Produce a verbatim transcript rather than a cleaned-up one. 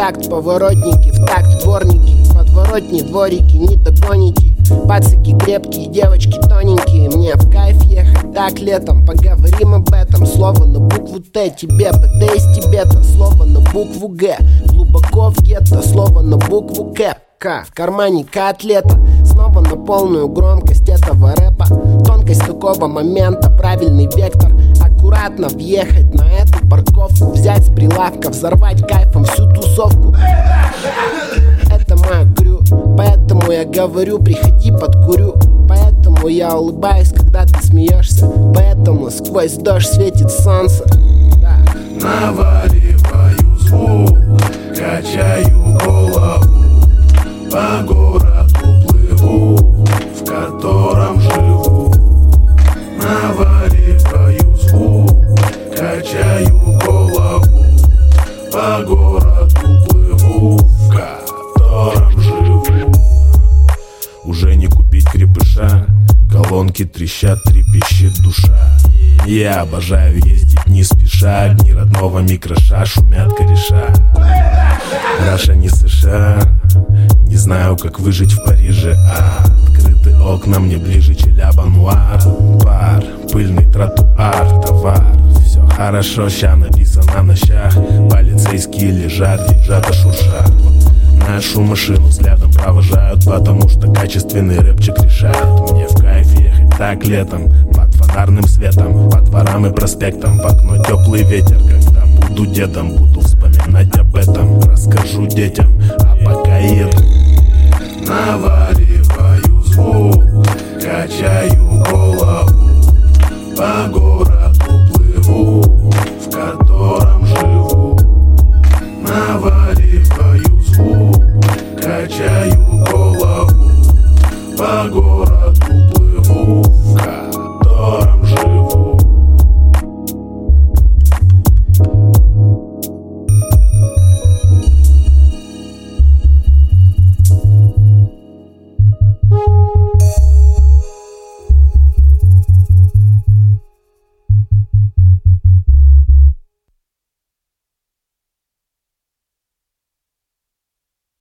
такт, поворотники, в такт дворники, подворотни, дворики, не догоните. Пацики крепкие, девочки тоненькие, мне в кайф ехать так летом. Поговорим об этом, слово на букву Т, тебе бы, да из Тибета. Слово на букву Г, глубоко в гетто. Слово на букву К, К, в кармане котлета. Снова на полную громкость этого рэпа. Тонкость такого момента, правильный вектор. Аккуратно въехать на эту парковку, взять с прилавка, взорвать кайфом всю тусовку. Это моя крю, поэтому я говорю, приходи подкурю. Поэтому я улыбаюсь, когда ты смеешься. Поэтому сквозь дождь светит солнце. Да. Наваливаю звук, качаю голову, по городу плыву, в котором живу. Наваливаю звук, качаю голову, по городу плыву, в котором живу. Уже не купить крепыша, колонки трещат, трепещет душа. Я обожаю ездить не спеша, огни родного микроша шумят кореша. Раша не США, не знаю, как выжить в Париже, а открыты окна, мне ближе Челябануар. Пар, пыльный тротуар, товар, все хорошо, ща написано на щах. Полицейские лежат, лежат, а шуршат. Нашу машину взглядом провожают, потому что качественный рэпчик решает. Мне в кайф ехать так летом, под фонарным светом, по дворам и проспектам. В окно теплый ветер, когда буду дедом, буду вспоминать об этом. Расскажу детям, а пока еду. Наваливаю звук, качаю голову, по городу плыву, в котором живу. Наваливаю звук, качаю голову, по городу